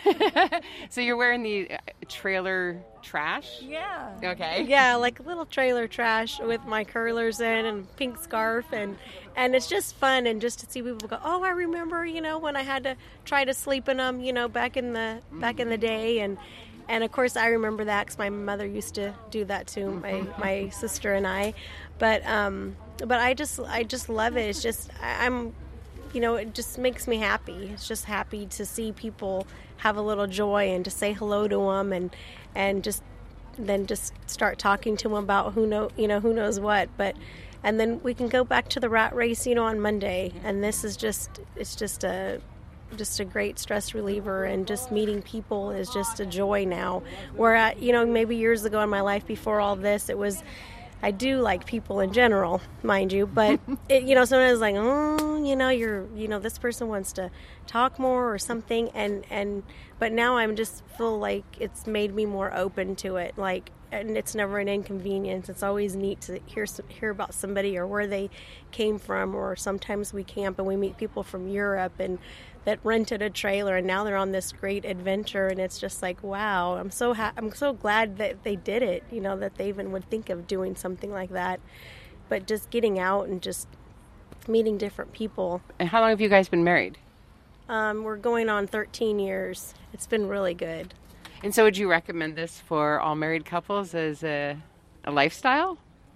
So you're wearing the trailer trash? Yeah. Okay. Yeah, like a little trailer trash with my curlers in and pink scarf, and and it's just fun, and just to see people go, oh, I remember, you know, when I had to try to sleep in them, you know, back in the back in the day, and and of course I remember that because my mother used to do that too, my my sister and I, but um, but I just I just love it. It's just I, I'm. You know, it just makes me happy. It's just happy to see people have a little joy and to say hello to them, and and just then just start talking to them about who know you know who knows what. But and then we can go back to the rat race, you know, on Monday. And this is just it's just a just a great stress reliever, and just meeting people is just a joy now. Where I, you know, maybe years ago in my life before all this, it was. I do like people in general, mind you, but it, you know, sometimes like, oh, you know, you're, you know, this person wants to talk more or something, and and but now I'm just feel like it's made me more open to it. Like and it's never an inconvenience. It's always neat to hear hear about somebody or where they came from, or sometimes we camp and we meet people from Europe and that rented a trailer and now they're on this great adventure, and it's just like, wow, I'm so ha- I'm so glad that they did it, you know, that they even would think of doing something like that. But just getting out and just meeting different people. And how long have you guys been married? Um, we're going on thirteen years. It's been really good. And so would you recommend this for all married couples as a, a lifestyle?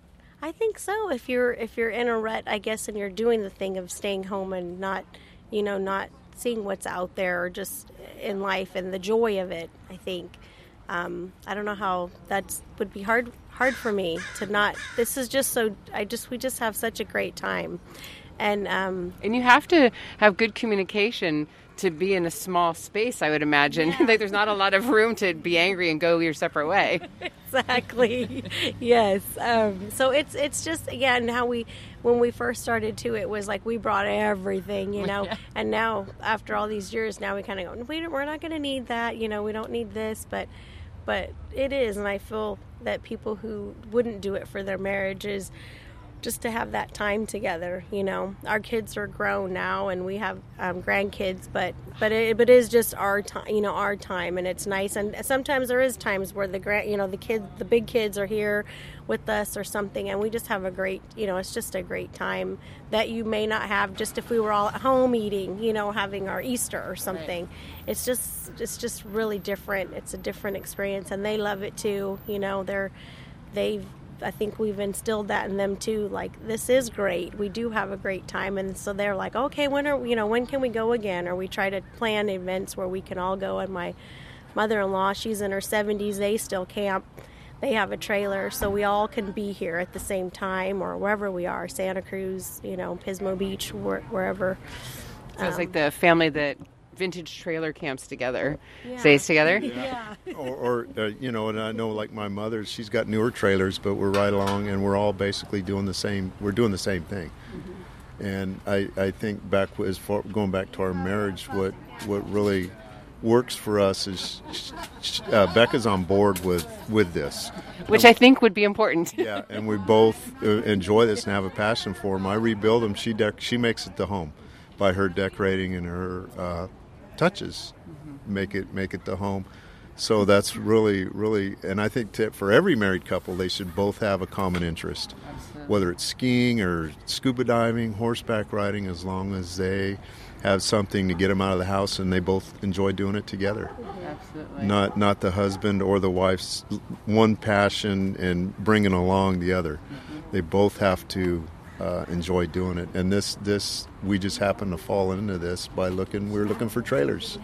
I think so. If you're if you're in a rut, I guess, and you're doing the thing of staying home and not, you know, not seeing what's out there or just in life and the joy of it, I think. Um, I don't know how that would be hard hard for me to not. This is just so. I just we just have such a great time, and um, and you have to have good communication to be in a small space, I would imagine. Yeah. Like there's not a lot of room to be angry and go your separate way. Exactly. Yes. Um, so it's it's just, again, how we, when we first started too, it was like we brought everything, you know, Yeah. and now after all these years, now we kind of go, we don't, we're not going to need that, you know, we don't need this, but but it is, and I feel that people who wouldn't do it for their marriages, just to have that time together, you know. Our kids are grown now, and we have um, grandkids, but but it, but it is just our time, you know, our time, and it's nice. And sometimes there is times where the grand, you know, the kids, the big kids are here with us or something, and we just have a great, you know, it's just a great time that you may not have just if we were all at home eating, you know, having our Easter or something. Right. It's just it's just really different. It's a different experience, and they love it too. You know, they're they've. I think we've instilled that in them too. Like, this is great. We do have a great time, and so they're like, okay, when are you know when can we go again? Or we try to plan events where we can all go. And my mother-in-law, she's in her seventies. They still camp. They have a trailer, so we all can be here at the same time, or wherever we are, Santa Cruz, you know, Pismo Beach, where, wherever. So it's um, like the family that vintage trailer camps together, yeah. stays together. Yeah. or, or uh, you know, and I know, like my mother, she's got newer trailers, but we're right along, and we're all basically doing the same. We're doing the same thing. Mm-hmm. And I, I think back as far going back to our marriage, what what really works for us is uh, Becca's on board with with this, which I think would be important. Yeah, and we both uh, enjoy this and have a passion for them. I rebuild them. She dec- she makes it the home by her decorating and her uh, touches, mm-hmm. make it make it the home. So that's really, really, and I think to, for every married couple, they should both have a common interest, Absolutely. Whether it's skiing or scuba diving, horseback riding, as long as they have something to get them out of the house and they both enjoy doing it together. Absolutely. Not not the husband or the wife's one passion and bringing along the other. Mm-hmm. They both have to uh, enjoy doing it. And this this we just happen to fall into this by looking. We're looking for trailers.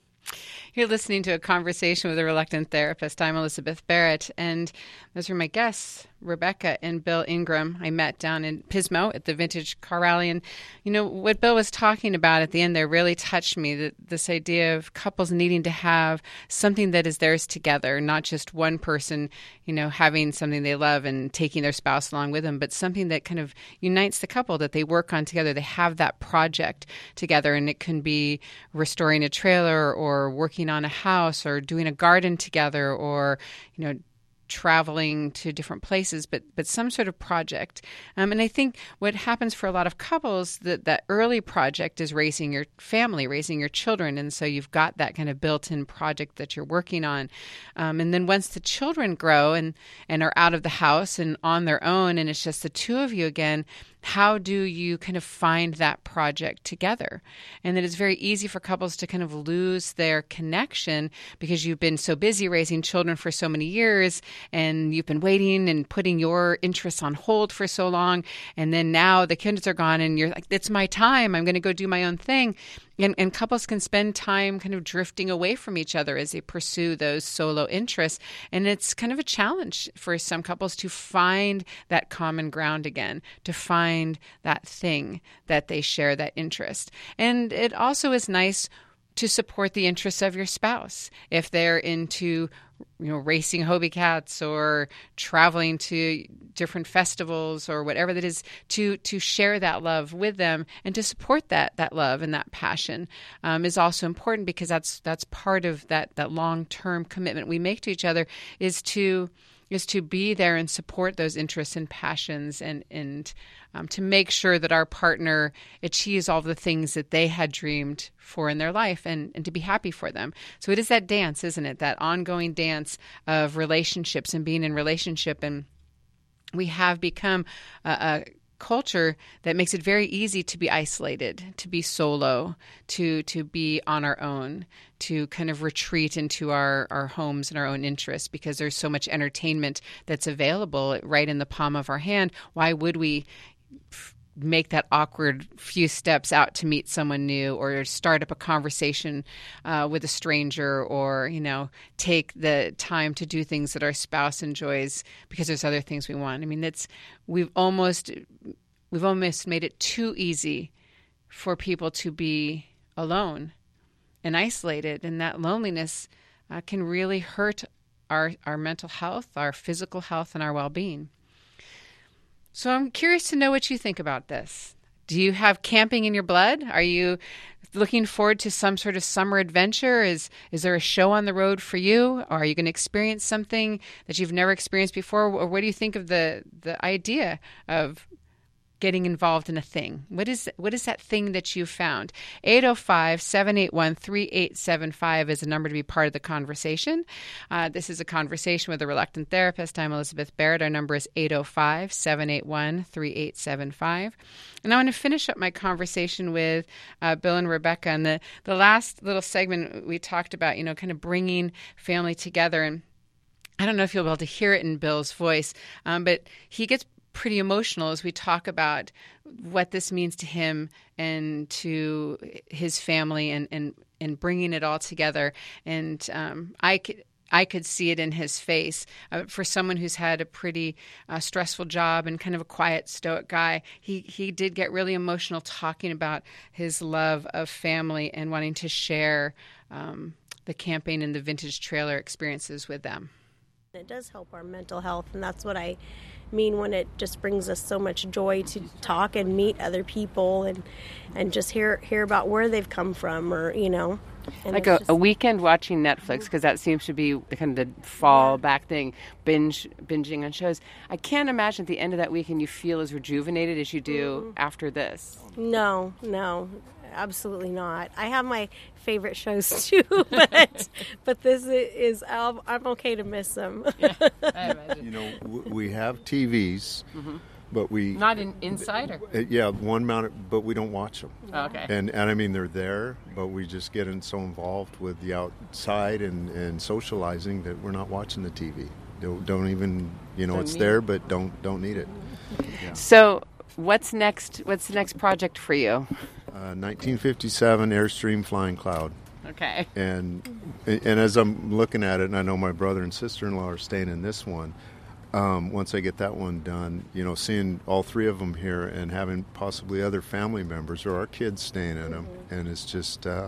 You're listening to a conversation with a reluctant therapist. I'm Elizabeth Barrett, and those are my guests, Rebecca and Bill Ingram. I met down in Pismo at the Vintage Car Rally, and you know what Bill was talking about at the end there really touched me. That this idea of couples needing to have something that is theirs together, not just one person, you know, having something they love and taking their spouse along with them, but something that kind of unites the couple, that they work on together. They have that project together, and it can be restoring a trailer or working on a house or doing a garden together or, you know, traveling to different places, but but some sort of project. Um, and I think what happens for a lot of couples, that that early project is raising your family, raising your children. And so you've got that kind of built-in project that you're working on. Um, and then once the children grow and, and are out of the house and on their own, and it's just the two of you again, how do you kind of find that project together? And that it's very easy for couples to kind of lose their connection because you've been so busy raising children for so many years, and you've been waiting and putting your interests on hold for so long. And then now the kids are gone and you're like, it's my time. I'm going to go do my own thing. And, and couples can spend time kind of drifting away from each other as they pursue those solo interests. And it's kind of a challenge for some couples to find that common ground again, to find that thing that they share, that interest. And it also is nice to support the interests of your spouse. If they're into, you know, racing Hobie cats or traveling to different festivals or whatever that is, to to share that love with them and to support that that love and that passion um, is also important, because that's that's part of that that long-term commitment we make to each other, is to is to be there and support those interests and passions, and and um, to make sure that our partner achieves all the things that they had dreamed for in their life, and, and to be happy for them. So it is that dance, isn't it? That ongoing dance of relationships and being in relationship. And we have become a, a culture that makes it very easy to be isolated, to be solo, to to be on our own, to kind of retreat into our, our homes and our own interests, because there's so much entertainment that's available right in the palm of our hand. Why would we f- make that awkward few steps out to meet someone new, or start up a conversation uh, with a stranger, or, you know, take the time to do things that our spouse enjoys because there's other things we want? I mean, it's we've almost we've almost made it too easy for people to be alone and isolated, and that loneliness uh, can really hurt our our mental health, our physical health, and our well-being. So I'm curious to know what you think about this. Do you have camping in your blood? Are you looking forward to some sort of summer adventure? Is is there a show on the road for you? Or are you going to experience something that you've never experienced before? Or what do you think of the, the idea of getting involved in a thing? What is what is that thing that you found? eight oh five, seven eight one, three eight seven five is a number to be part of the conversation. Uh, this is a conversation with a reluctant therapist. I'm Elizabeth Barrett. Our number is eight oh five, seven eight one, three eight seven five. And I want to finish up my conversation with uh, Bill and Rebecca. And the, the last little segment we talked about, you know, kind of bringing family together. And I don't know if you'll be able to hear it in Bill's voice, um, but he gets pretty emotional as we talk about what this means to him and to his family, and, and, and bringing it all together. And um, I could I could see it in his face. Uh, for someone who's had a pretty uh, stressful job and kind of a quiet, stoic guy, he, he did get really emotional talking about his love of family and wanting to share um, the camping and the vintage trailer experiences with them. It does help our mental health, and that's what I mean when it just brings us so much joy to talk and meet other people, and and just hear hear about where they've come from, or, you know. And like a, just, a weekend watching Netflix, because that seems to be the kind of the fall back thing, binge binging on shows. I can't imagine at the end of that weekend you feel as rejuvenated as you do mm-hmm. after this. No, no, absolutely not. I have my favorite shows too, but but this is I'm, I'm okay to miss them. Yeah, I imagine. You know, w- we have T Vs. Mm-hmm. But we not in Insider. Uh, yeah, one mounted, but we don't watch them. Oh, okay. And and I mean they're there, but we just get in so involved with the outside and, and socializing that we're not watching the T V. Don't, don't even you know don't it's there, it. but don't don't need it. Yeah. So what's next? What's the next project for you? Uh, nineteen fifty-seven Airstream Flying Cloud. Okay. And and as I'm looking at it, and I know my brother and sister-in-law are staying in this one. Um, once I get that one done, you know, seeing all three of them here and having possibly other family members or our kids staying in them, and it's just uh...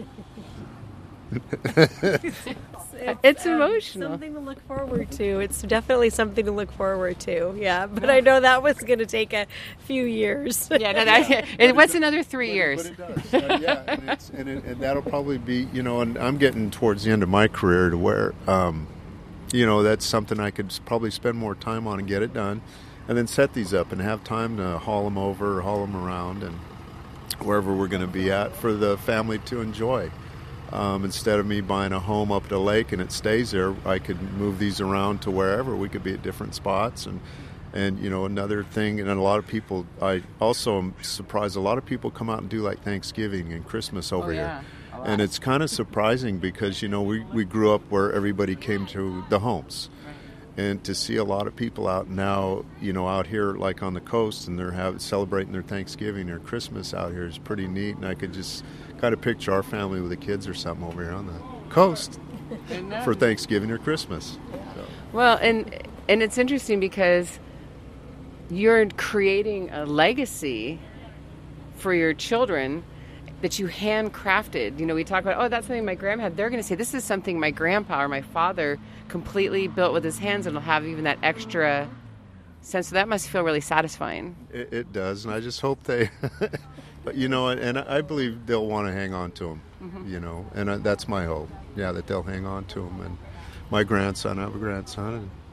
it's, it's um, emotional. Something to look forward to. It's definitely something to look forward to. Yeah, but I know that was going to take a few years. Yeah, no, that, it, what's another three but, years? But it does. Uh, yeah, and, it's, and, it, and that'll probably be, you know, and I'm getting towards the end of my career to where. Um, You know, that's something I could probably spend more time on and get it done, and then set these up and have time to haul them over or haul them around and wherever we're going to be at for the family to enjoy. Um, instead of me buying a home up at a lake and it stays there, I could move these around to wherever. We could be at different spots. And, and you know, another thing, and a lot of people, I also am surprised, a lot of people come out and do like Thanksgiving and Christmas over oh, yeah. here. And it's kind of surprising because, you know, we, we grew up where everybody came to the homes. And to see a lot of people out now, you know, out here like on the coast, and they're have, celebrating their Thanksgiving or Christmas out here is pretty neat. And I could just kind of picture our family with the kids or something over here on the coast for Thanksgiving or Christmas. So. Well, and and it's interesting because you're creating a legacy for your children that you handcrafted. You know, we talk about, oh, that's something my grandma had. They're going to say, this is something my grandpa or my father completely built with his hands, and it'll have even that extra sense. So that must feel really satisfying. It, it does, and I just hope they, but you know, and I believe they'll want to hang on to them, mm-hmm. you know, and that's my hope. Yeah, that they'll hang on to them. And my grandson, I have a grandson, and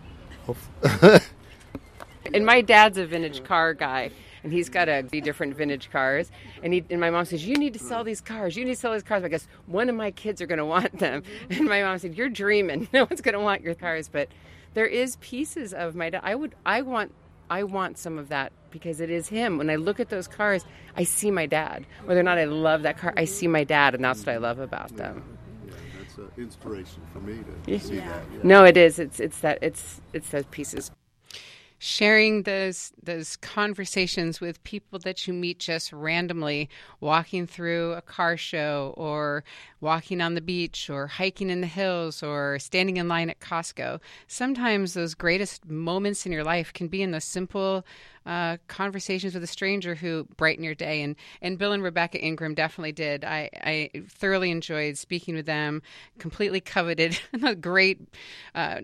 And my dad's a vintage car guy, and he's got a few different vintage cars. And he and my mom says, "You need to sell these cars. You need to sell these cars. I guess one of my kids are going to want them." And my mom said, "You're dreaming. No one's going to want your cars." But there is pieces of my dad. I would. I want. I want some of that because it is him. When I look at those cars, I see my dad. Whether or not I love that car, I see my dad, and that's what I love about them. Yeah, that's an inspiration for me to Yeah. see that. Yeah. No, it is. It's it's that. It's it's those pieces. Sharing those those conversations with people that you meet just randomly, walking through a car show or walking on the beach or hiking in the hills or standing in line at Costco. Sometimes those greatest moments in your life can be in those simple uh, conversations with a stranger who brighten your day. And, and Bill and Rebecca Ingram definitely did. I, I thoroughly enjoyed speaking with them, completely coveted a great uh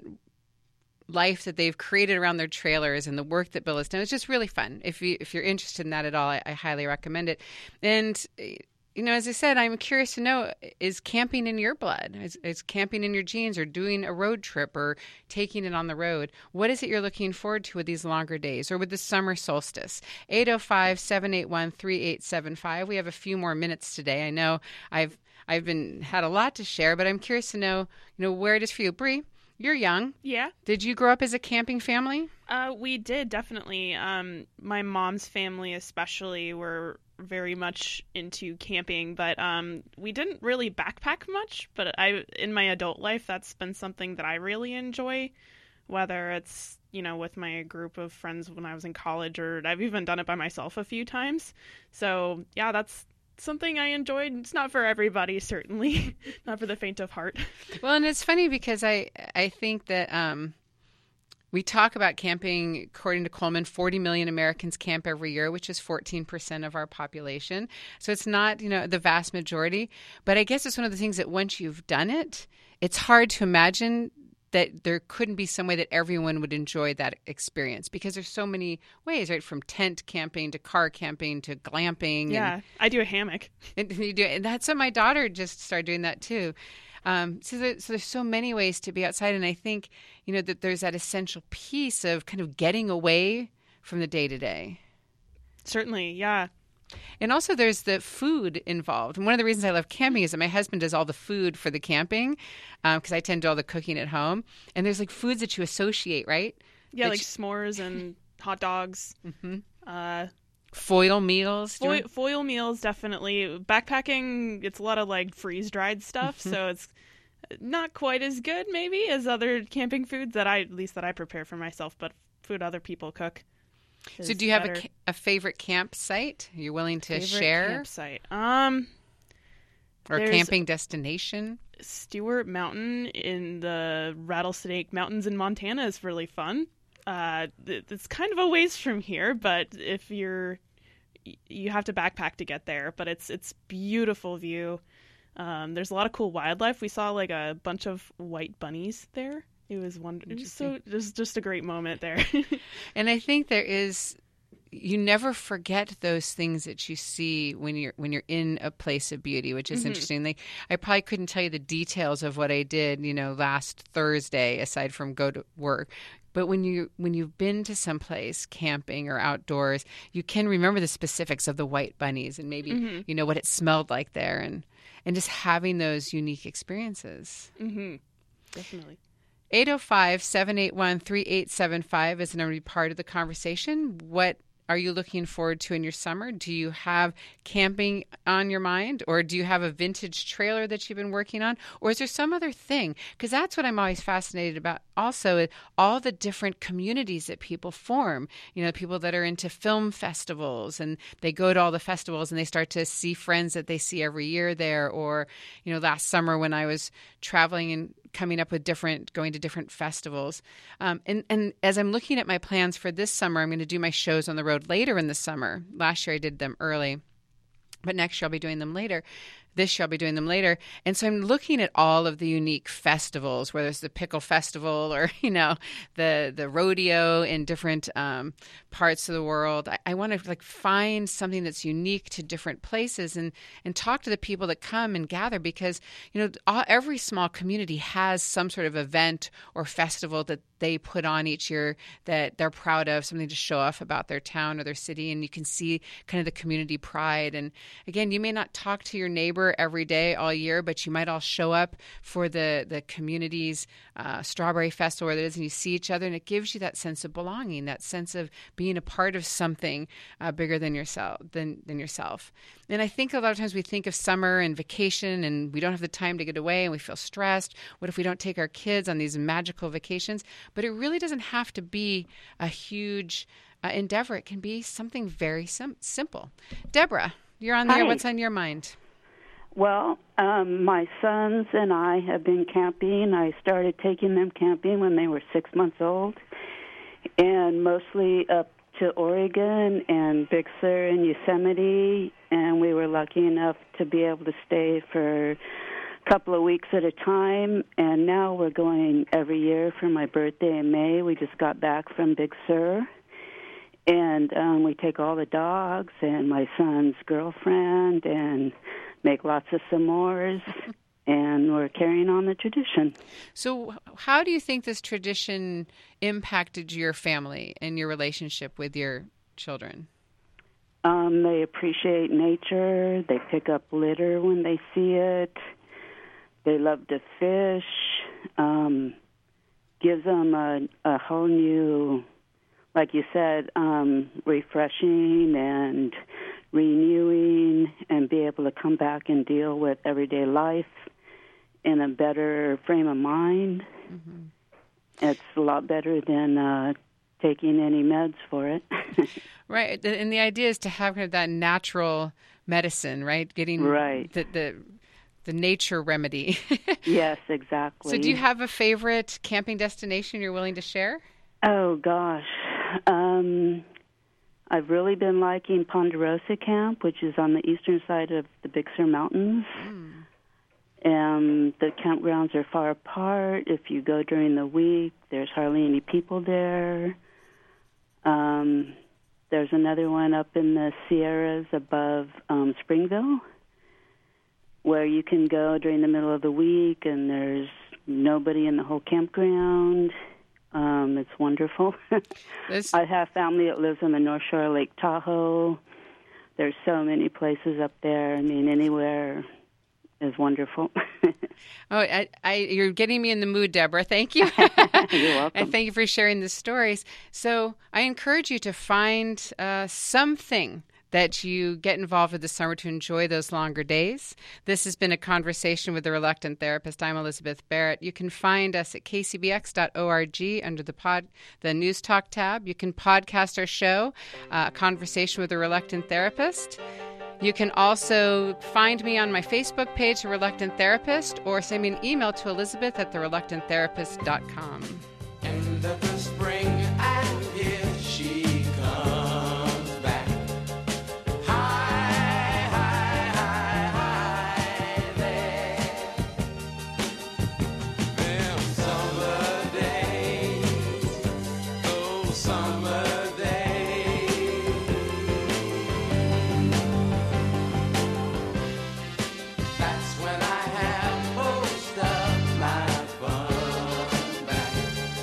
life that they've created around their trailers and the work that Bill has done. It's just really fun. If you if you're interested in that at all, I, I highly recommend it. And you know, as I said, I'm curious to know: is camping in your blood? Is, is camping in your genes, or doing a road trip, or taking it on the road? What is it you're looking forward to with these longer days, or with the summer solstice? eight oh five, seven eight one, three eight seven five. We have a few more minutes today. I know I've I've been had a lot to share, but I'm curious to know, you know, where it is for you, Bree. You're young. Yeah. Did you grow up as a camping family? Uh, we did, definitely. Um, my mom's family especially were very much into camping, but um, we didn't really backpack much. But I, in my adult life, that's been something that I really enjoy, whether it's, you know, with my group of friends when I was in college, or I've even done it by myself a few times. So, yeah, that's something I enjoyed. It's not for everybody, certainly. Not for the faint of heart. Well, and it's funny because I I think that um, we talk about camping. According to Coleman, forty million Americans camp every year, which is fourteen percent of our population. So it's not, you know, the vast majority. But I guess it's one of the things that once you've done it, it's hard to imagine that there couldn't be some way that everyone would enjoy that experience, because there's so many ways, right? From tent camping to car camping to glamping. Yeah, and, I do a hammock. and you do, and that's what my daughter just started doing that too. Um, so, there, so there's so many ways to be outside, and I think, you know, that there's that essential piece of kind of getting away from the day to day. Certainly, yeah. And also there's the food involved. And one of the reasons I love camping is that my husband does all the food for the camping, because um, I tend to do all the cooking at home. And there's like foods that you associate, right? Yeah, that like you... s'mores and hot dogs. Mm-hmm. Uh, foil meals. Foil, foil meals, definitely. Backpacking, it's a lot of like freeze-dried stuff, mm-hmm. so it's not quite as good maybe as other camping foods that I, at least that I prepare for myself, but food other people cook. So do you have better. a, a favorite campsite you're willing to favorite share? Campsite. Um, or camping destination? Stewart Mountain in the Rattlesnake Mountains in Montana is really fun. Uh, it's kind of a ways from here, but if you're, you have to backpack to get there, but it's, it's beautiful view. Um, there's a lot of cool wildlife. We saw like a bunch of white bunnies there. It was wonderful. It was so, it was just a great moment there. And I think there is, you never forget those things that you see when you're when you're in a place of beauty, which is mm-hmm. interesting. Like, I probably couldn't tell you the details of what I did, you know, last Thursday, aside from go to work. But when you when you've been to some place camping or outdoors, you can remember the specifics of the white bunnies and maybe mm-hmm. you know what it smelled like there, and and just having those unique experiences. Mm-hmm. Definitely. eight oh five, seven eight one, three eight seven five is going to be part of the conversation. What are you looking forward to in your summer? Do you have camping on your mind, or do you have a vintage trailer that you've been working on, or is there some other thing? Because that's what I'm always fascinated about. Also, all the different communities that people form. You know, people that are into film festivals, and they go to all the festivals and they start to see friends that they see every year there. Or, you know, last summer when I was traveling and coming up with different, going to different festivals. Um, and, and as I'm looking at my plans for this summer, I'm going to do my shows on the road later in the summer. Last year I did them early, but next year I'll be doing them later. this year. I'll be doing them later. And so I'm looking at all of the unique festivals, whether it's the pickle festival or, you know, the the rodeo in different um, parts of the world. I, I want to like find something that's unique to different places and, and talk to the people that come and gather, because, you know, all, every small community has some sort of event or festival that they put on each year that they're proud of, something to show off about their town or their city. And you can see kind of the community pride. And again, you may not talk to your neighbor every day all year, but you might all show up for the, the community's uh, strawberry festival, where it is, and you see each other, and it gives you that sense of belonging, that sense of being a part of something uh, bigger than yourself, than, than yourself. And I think a lot of times we think of summer and vacation, and we don't have the time to get away, and we feel stressed. What if we don't take our kids on these magical vacations? But it really doesn't have to be a huge uh, endeavor. It can be something very sim- simple. Deborah, you're on there. Hi. What's on your mind? Well, um, my sons and I have been camping. I started taking them camping when they were six months old, and mostly up to Oregon and Big Sur and Yosemite, and we were lucky enough to be able to stay for a couple of weeks at a time, and now we're going every year for my birthday in May. We just got back from Big Sur, and um, we take all the dogs and my son's girlfriend and make lots of s'mores, and we're carrying on the tradition. So how do you think this tradition impacted your family and your relationship with your children? Um, they appreciate nature. They pick up litter when they see it. They love to fish. Um, gives them a, a whole new, like you said, um, refreshing and renewing, and be able to come back and deal with everyday life in a better frame of mind. Mm-hmm. It's a lot better than uh, taking any meds for it. Right. And the idea is to have kind of that natural medicine, right? Getting right. the, the the nature remedy. Yes, exactly. So do you have a favorite camping destination you're willing to share? Oh, gosh. Um, I've really been liking Ponderosa Camp, which is on the eastern side of the Big Sur Mountains. Mm. Um, the campgrounds are far apart. If you go during the week, there's hardly any people there. Um, there's another one up in the Sierras above um, Springville, where you can go during the middle of the week, and there's nobody in the whole campground. Um, it's wonderful. This... I have family that lives on the North Shore of Lake Tahoe. There's so many places up there. I mean, anywhere is wonderful. Oh, I, I, you're getting me in the mood, Deborah. Thank you. You're welcome. And thank you for sharing the stories. So I encourage you to find uh, something that you get involved with this summer to enjoy those longer days. This has been a conversation with the Reluctant Therapist. I'm Elizabeth Barrett. You can find us at k c b x dot org under the pod, the News Talk tab. You can podcast our show, uh, Conversation with the Reluctant Therapist. You can also find me on my Facebook page, The Reluctant Therapist, or send me an email to Elizabeth at the reluctant therapist dot com. End of the spring, and here she comes back. Hi, hi, hi, hi there. Them summer days, those summer days. That's when I have most of my fun back.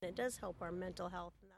It does help our mental health. And